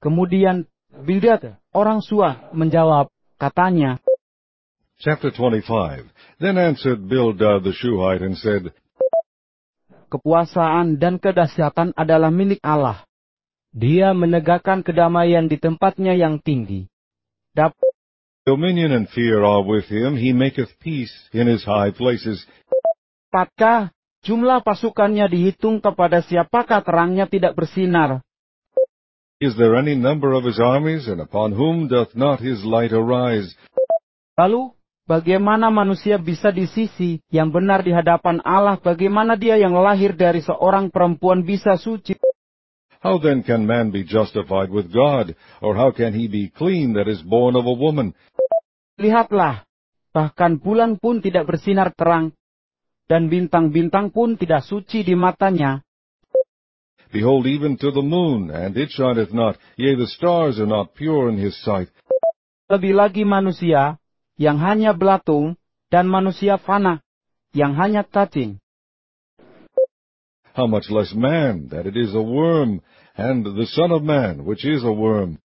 Kemudian Bildad, orang Suah, menjawab, katanya, Chapter 25. Then answered Bildad the Shuhite and said, kepuasaan dan kedahsyatan adalah milik Allah. Dia menegakkan kedamaian di tempatnya yang tinggi. Dominion and fear are with him, he maketh peace in his high places. Dapatkah jumlah pasukannya dihitung kepada siapakah terangnya tidak bersinar? Is there any number of his armies, and upon whom doth not his light arise? Lalu, bagaimana manusia bisa di sisi yang benar di hadapan Allah? Bagaimana dia yang lahir dari seorang perempuan bisa suci? How then can man be justified with God? Or how can he be clean that is born of a woman? Lihatlah, bahkan bulan pun tidak bersinar terang, dan bintang-bintang pun tidak suci di matanya. Behold, even to the moon, and it shineth not, yea, the stars are not pure in his sight. Lebih lagi manusia, yang hanya belatung, dan manusia fana, yang hanya cacing. How much less man, that it is a worm, and the Son of Man, which is a worm.